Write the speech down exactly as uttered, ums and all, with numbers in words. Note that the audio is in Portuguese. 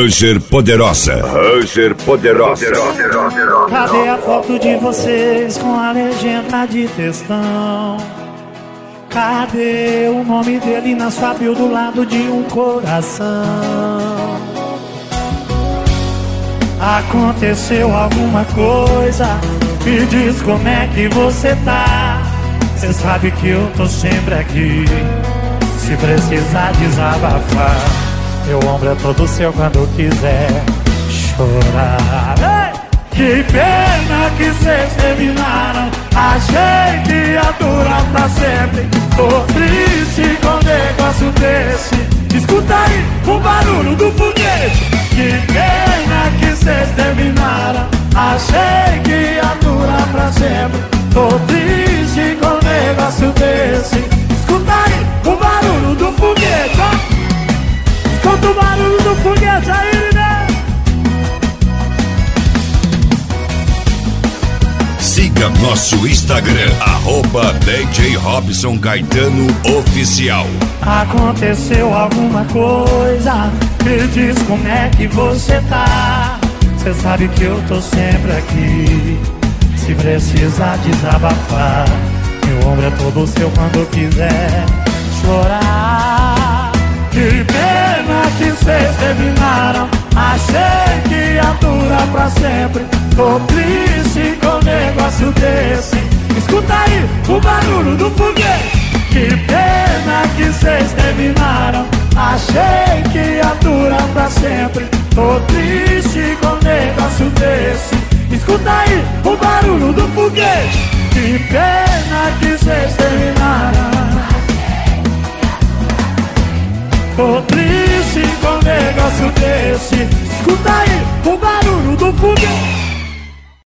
Ranger Poderosa. Ranger Poderosa. Cadê a foto de vocês com a legenda de textão? Cadê o nome dele na sua bio do lado de um coração? Aconteceu alguma coisa? Me diz como é que você tá. Cê sabe que eu tô sempre aqui, se precisar desabafar. Meu ombro é todo seu quando quiser chorar. Ei! Que pena que cês terminaram, achei que ia durar pra sempre. Tô triste com um negócio desse. Escuta aí o barulho do foguete. Que pena que cês terminaram, achei que ia durar pra sempre. Tô triste com um negócio desse. Escuta aí o barulho do foguete, ó. Escuta o barulho do foguete aí, né? Siga nosso Instagram, arroba D J Robson Caetano Oficial. Aconteceu alguma coisa? Me diz como é que você tá. Cê sabe que eu tô sempre aqui, se precisar desabafar. Meu ombro é todo seu quando quiser chorar. Que pena que cês terminaram, achei que ia durar pra sempre. Tô triste com um negócio desse. Escuta aí o barulho do foguete. Que pena que cês terminaram, achei que ia durar pra sempre. Tô triste com um negócio desse. Escuta aí o barulho do foguete. Que pena que cês terminaram, tô triste com um negócio desse. Escuta aí o barulho do foguete.